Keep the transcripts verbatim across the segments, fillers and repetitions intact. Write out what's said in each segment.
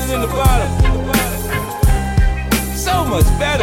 down in the bottom. So much better.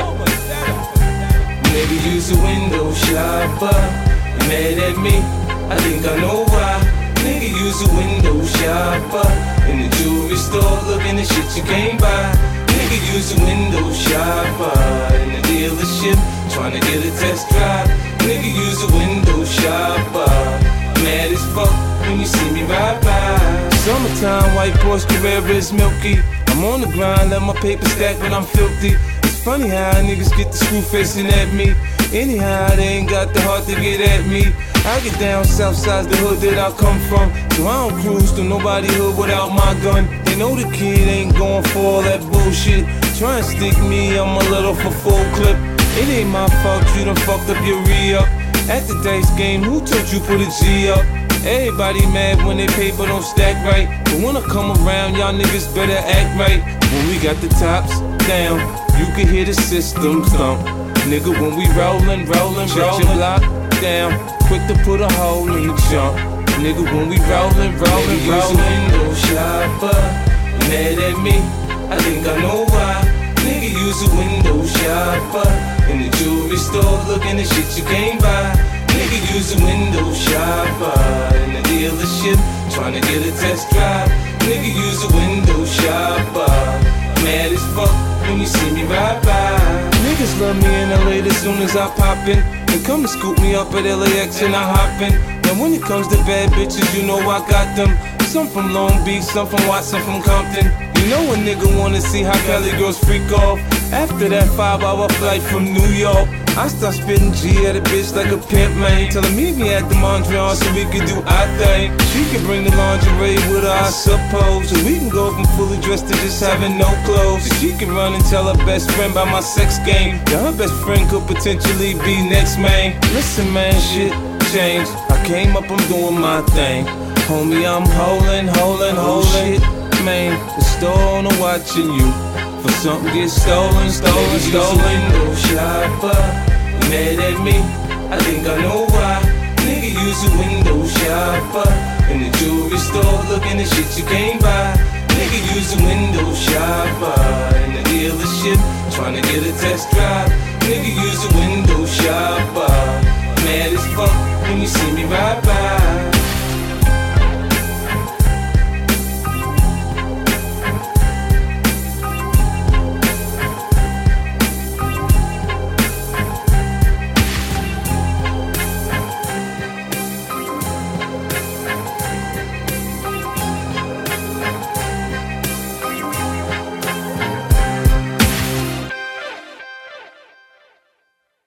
Nigga, use a window shopper. You mad at me? I think I know why. Nigga, use a window shopper. In the jewelry store, looking at shit you can't buy. Nigga, use a window shopper. In the dealership, trying to get a test drive. Nigga, use a window shopper. Mad as fuck when you see me ride by. Summertime, white Porsche Carrera is milky. I'm on the grind, let my paper stack when I'm filthy. It's funny how niggas get the screw facing at me. Anyhow, they ain't got the heart to get at me. I get down south side, the hood that I come from. So I don't cruise to nobody hood without my gun. They know the kid ain't going for all that bullshit. Try and stick me, I'm a little for full clip. It ain't my fault you done fucked up your re-up. At the dice game, who told you put a G up? Everybody mad when they paper don't stack right. But when I come around, y'all niggas better act right. When we got the tops down, you can hear the system thump. Nigga, when we rollin', rollin', rollin', your block down, quick to put a hole in the jump. Nigga, when we rollin', rollin', rollin'. Window shopper, mad at me? I think I know why. Nigga, use a window shopper. In the jewelry store, looking at shit you can't buy. Nigga, use a window shopper. In the dealership, trying to get a test drive. Nigga, use a window shopper. Mad as fuck when you see me ride by. Niggas love me in L A as soon as I pop in. And come and scoop me up at L A X and I hop in. And when it comes to bad bitches, you know I got them. Some from Long Beach, some from Watson, from Compton. You know a nigga wanna see how Cali girls freak off. After that five hour flight from New York, I start spitting G at a bitch like a pimp, man. Tell her meet me at the Mondrian so we can do our thing. She can bring the lingerie with her, I suppose. So we can go from fully dressed to just having no clothes. So she can run and tell her best friend about my sex game. Yeah, her best friend could potentially be next, man. Listen, man, shit changed. I came up, I'm doing my thing. Homie, I'm holding, holding, holding. Man, the store owner watching you. For something get stolen, stolen, stolen. Window shopper, mad at me? I think I know why. Nigga, use a window shopper. In the jewelry store, looking at shit you can't buy. Nigga, use a window shopper. In the dealership, trying to get a test drive. Nigga, use a window shopper. Mad as fuck when you see me ride by.